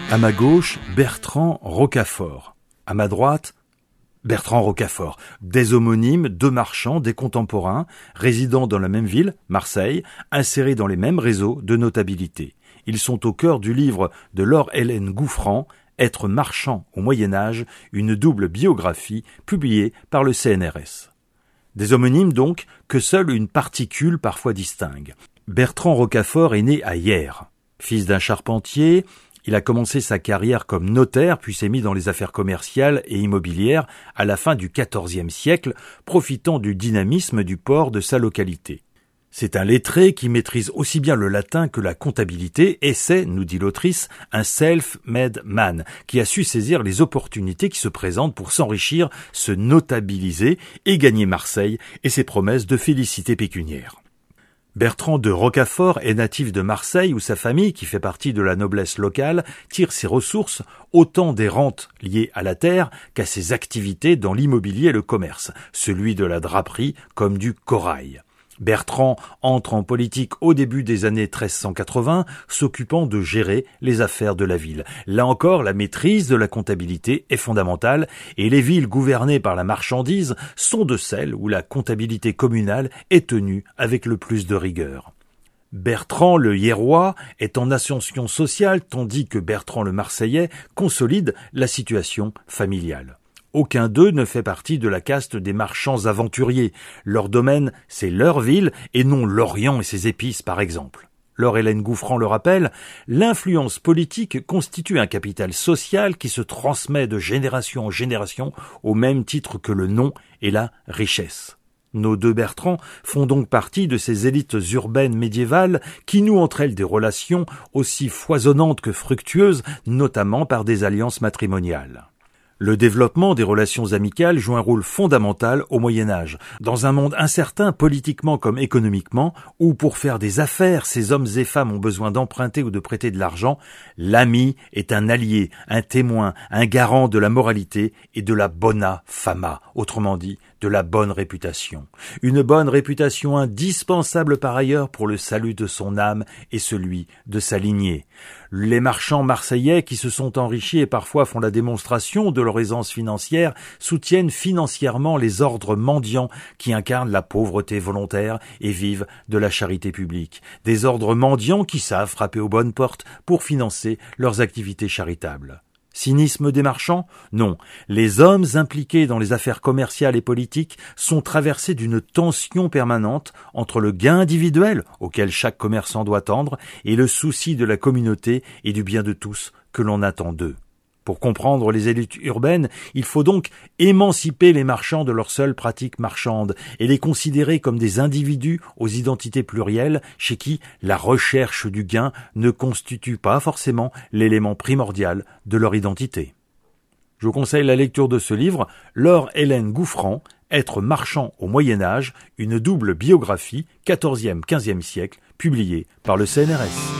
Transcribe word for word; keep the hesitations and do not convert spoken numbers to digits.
À ma gauche, Bertrand Rocafort. À ma droite, Bertrand Rocafort. Des homonymes, deux marchands, des contemporains, résidant dans la même ville, Marseille, insérés dans les mêmes réseaux de notabilité. Ils sont au cœur du livre de Laure-Hélène Gouffran, Être marchand au Moyen-Âge, une double biographie publiée par le C N R S. Des homonymes donc que seule une particule parfois distingue. Bertrand Rocafort est né à Hyères. Fils d'un charpentier, il a commencé sa carrière comme notaire puis s'est mis dans les affaires commerciales et immobilières à la fin du quatorzième siècle, profitant du dynamisme du port de sa localité. C'est un lettré qui maîtrise aussi bien le latin que la comptabilité et c'est, nous dit l'autrice, un self-made man qui a su saisir les opportunités qui se présentent pour s'enrichir, se notabiliser et gagner Marseille et ses promesses de félicité pécuniaire. Bertrand de Rocafort est natif de Marseille où sa famille, qui fait partie de la noblesse locale, tire ses ressources autant des rentes liées à la terre qu'à ses activités dans l'immobilier et le commerce, celui de la draperie comme du corail. Bertrand entre en politique au début des années treize cent quatre-vingts, s'occupant de gérer les affaires de la ville. Là encore, la maîtrise de la comptabilité est fondamentale et les villes gouvernées par la marchandise sont de celles où la comptabilité communale est tenue avec le plus de rigueur. Bertrand le Hyérois est en ascension sociale tandis que Bertrand le Marseillais consolide la situation familiale. Aucun d'eux ne fait partie de la caste des marchands aventuriers. Leur domaine, c'est leur ville et non l'Orient et ses épices, par exemple. Laure-Hélène Gouffran le rappelle, l'influence politique constitue un capital social qui se transmet de génération en génération au même titre que le nom et la richesse. Nos deux Bertrands font donc partie de ces élites urbaines médiévales qui nouent entre elles des relations aussi foisonnantes que fructueuses, notamment par des alliances matrimoniales. Le développement des relations amicales joue un rôle fondamental au Moyen-Âge, dans un monde incertain politiquement comme économiquement, où pour faire des affaires, ces hommes et femmes ont besoin d'emprunter ou de prêter de l'argent, l'ami est un allié, un témoin, un garant de la moralité et de la bona fama, autrement dit, de la bonne réputation. Une bonne réputation indispensable par ailleurs pour le salut de son âme et celui de sa lignée. Les marchands marseillais qui se sont enrichis et parfois font la démonstration de leur aisance financière soutiennent financièrement les ordres mendiants qui incarnent la pauvreté volontaire et vivent de la charité publique. Des ordres mendiants qui savent frapper aux bonnes portes pour financer leurs activités charitables. Cynisme des marchands? Non. Les hommes impliqués dans les affaires commerciales et politiques sont traversés d'une tension permanente entre le gain individuel, auquel chaque commerçant doit tendre, et le souci de la communauté et du bien de tous que l'on attend d'eux. Pour comprendre les élites urbaines, il faut donc émanciper les marchands de leur seule pratique marchande et les considérer comme des individus aux identités plurielles chez qui la recherche du gain ne constitue pas forcément l'élément primordial de leur identité. Je vous conseille la lecture de ce livre, Laure-Hélène Gouffran, Être marchand au Moyen-Âge, une double biographie quatorzième quinzième siècle, publiée par le C N R S.